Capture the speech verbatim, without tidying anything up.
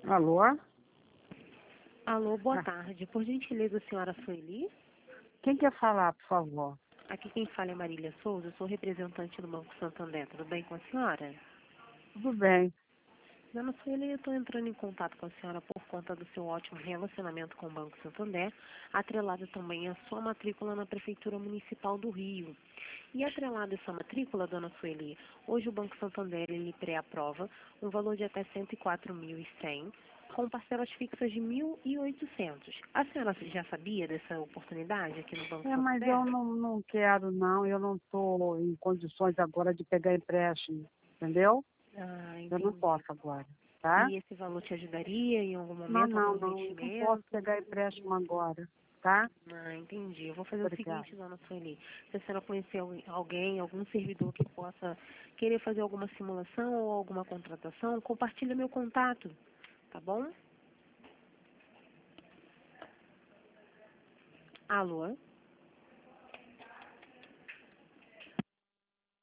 Alô? Alô, boa Ah, tarde. Por gentileza, a senhora Sueli? quem quer falar, por favor? Aqui quem fala é Marília Souza, eu sou representante do Banco Santander. Tudo bem com a senhora? Tudo bem. Dona Sueli, eu estou entrando em contato com a senhora por conta do seu ótimo relacionamento com o Banco Santander, atrelado também à sua matrícula na Prefeitura Municipal do Rio. E atrelado a essa matrícula, dona Sueli, hoje o Banco Santander ele pré-aprova um valor de até cento e quatro mil e cem, com parcelas fixas de mil e oitocentos. A senhora já sabia dessa oportunidade aqui no Banco É, mas Santander? eu não, não quero, não. Eu não estou em condições agora de pegar empréstimo, entendeu? Ah, Eu não entendi. posso agora, tá? E esse valor te ajudaria em algum Não, momento, algum não, não. Eu não posso investimento? pegar empréstimo agora, tá? Ah, entendi. Eu vou fazer o Obrigada. seguinte, dona Sueli. Se a senhora conhecer alguém, alguém, algum servidor que possa querer fazer alguma simulação ou alguma contratação, compartilha meu contato, tá bom? Alô?